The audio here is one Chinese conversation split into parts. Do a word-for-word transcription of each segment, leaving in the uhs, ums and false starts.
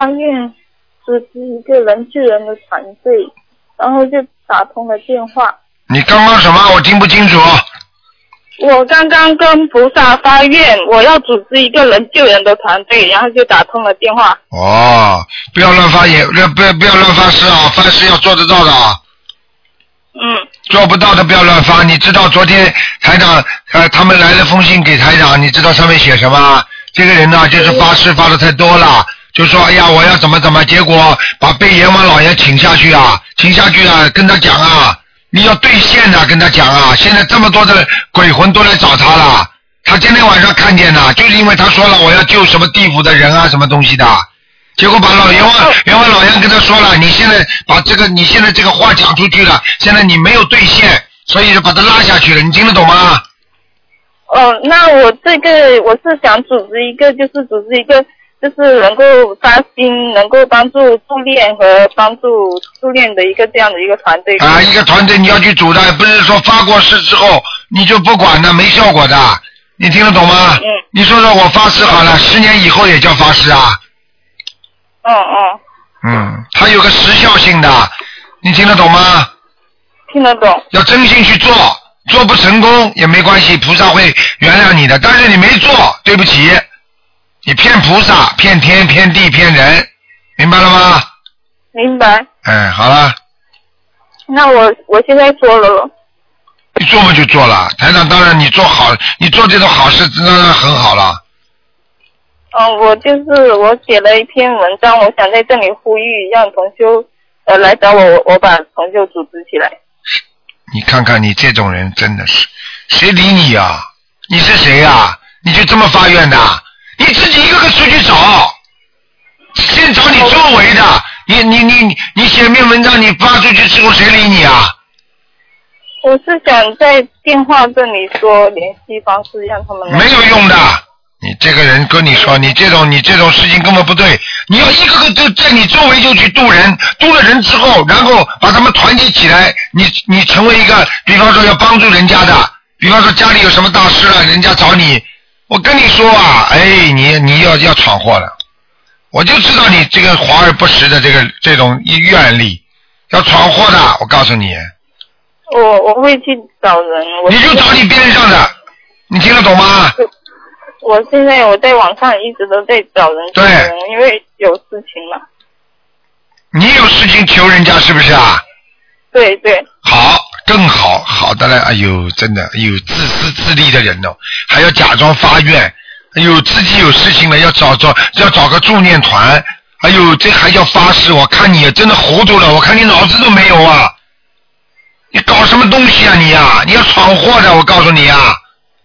发愿组织一个人救人的团队，然后就打通了电话。 你刚刚什么？我听不清楚。 我刚刚跟菩萨发愿，我要组织一个人救人的团队，然后就打通了电话。 哦，不要乱发言，不要不要不要乱发誓啊！发誓要做得到的啊。 嗯。 做不到的不要乱发。你知道昨天台长呃他们来了封信给台长，你知道上面写什么？这个人呢就是发誓发的太多了，就说哎呀我要怎么怎么，结果把被阎王老爷请下去啊，请下去啊，跟他讲啊。你要兑现的，跟他讲啊！现在这么多的鬼魂都来找他了，他今天晚上看见的，就是因为他说了我要救什么地府的人啊，什么东西的，结果把老阎王阎王老爷跟他说了，你现在把这个你现在这个话讲出去了，现在你没有兑现，所以就把他拉下去了，你听得懂吗？ 哦，那我这个我是想组织一个，就是组织一个。就是能够发心，能够帮助助念和帮助助念的一个这样的一个团队啊，一个团队你要去组的，不是说发过誓之后你就不管的，没效果的，你听得懂吗？ 嗯。 你说说我发誓好了，十年以后也叫发誓啊。 嗯嗯。 嗯，它有个时效性的，你听得懂吗？ 听得懂。 要真心去做，做不成功也没关系，菩萨会原谅你的，但是你没做，对不起。你骗菩萨，骗天，骗地，骗人，明白了吗？ 明白。 哎，好了。 那我我现在做了了。 你做嘛就做了，台长当然你做好，你做这种好事当然很好了。 嗯，我就是我写了一篇文章，我想在这里呼吁，让同修呃来找我，我把同修组织起来。 你看看你这种人真的是，谁理你啊？你是谁啊？你就这么发愿的？你自己一个个出去找，先找你周围的。你你你你写篇文章，你发出去之后谁理你啊？ 我是想在电话这里说联系方式，让他们没有用的。你这个人跟你说，你这种你这种事情根本不对。你要一个个就在你周围就去渡人，渡了人之后，然后把他们团结起来，你你成为一个，比方说要帮助人家的，比方说家里有什么大事了，人家找你。我跟你说啊，哎，你你要要闯祸了，我就知道你这个华而不实的这个这种愿力，要闯祸的，我告诉你。 我我会去找人。 你就找你边上的，你听得懂吗？ 我现在我在网上一直都在找人， 对， 因为有事情嘛。 你有事情求人家是不是啊？ 对对。 好。更好，好的嘞！哎呦，真的，哎呦，自私自利的人哦，还要假装发愿，哎呦，自己有事情了要找找，要找个助念团，哎呦，这还叫发誓？我看你真的糊涂了，我看你脑子都没有啊！你搞什么东西啊你啊？你要闯祸的，我告诉你啊！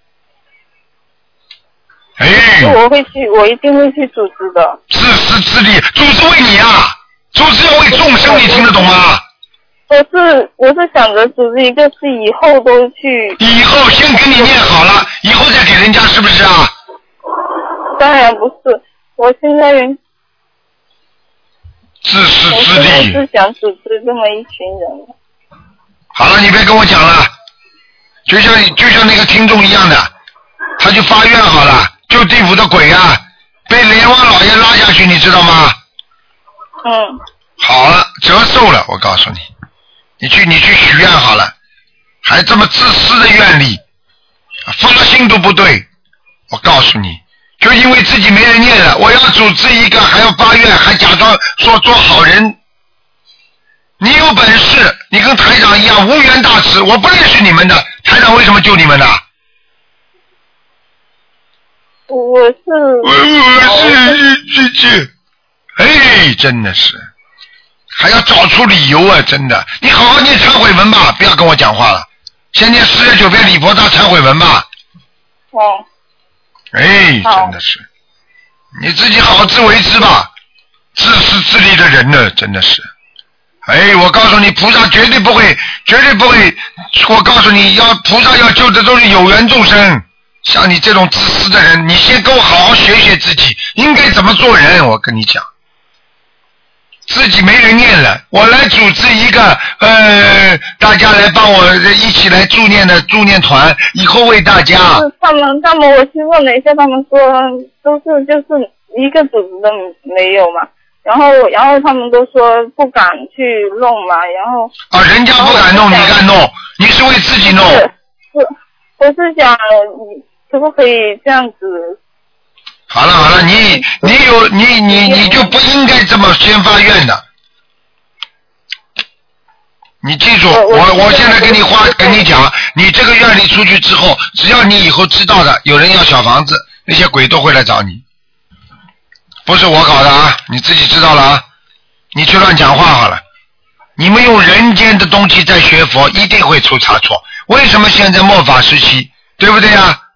哎， 我会去，我一定会去组织的。 自私自利，组织为你啊，组织要为众生，你听得懂吗？ 我是我是想着组织一个是以后都去。 以后先给你念好了，以后再给人家，是不是啊？ 当然不是，我现在自私自利。 我现在是想组织这么一群人。 好了，你别跟我讲了，就像就像那个听众一样的，他就发愿好了，救地府的鬼啊，被阎王老爷拉下去，你知道吗？ 嗯。 好了，折寿了，我告诉你。你去，你去许愿好了，还这么自私的愿力，发心都不对。我告诉你，就因为自己没人念了，我要组织一个，还要发愿，还假装说做好人。你有本事，你跟台长一样无缘大慈，我不认识你们的，台长为什么救你们呢？ 我是。 我是这这，哎，真的是。还要找出理由啊！真的，你好好念忏悔文吧，不要跟我讲话了。先念四十九遍礼佛大忏悔文吧。 哦。 哎，真的是，你自己好好自为之吧。自私自利的人呢，真的是。哎，我告诉你，菩萨绝对不会，绝对不会。我告诉你要菩萨要救的都是有缘众生。像你这种自私的人，你先跟我好好学学自己应该怎么做人。我跟你讲。自己没人念了，我来组织一个呃，大家来帮我一起来助念的助念团，以后为大家。 他们，他们我去问了一下，他们说都是就是一个组织都没有嘛， 然后然后他们都说不敢去弄嘛，然后啊，人家不敢弄，你敢弄？你是为自己弄。 是是，我是想你可不可以这样子？ 好了好了，你你有你你你就不应该这么先发愿的。你记住，我我现在跟你话跟你讲，你这个愿力出去之后，只要你以后知道的，有人要小房子，那些鬼都会来找你。不是我搞的啊，你自己知道了啊，你去乱讲话好了。你们用人间的东西在学佛，一定会出差错。为什么现在末法时期，对不对呀？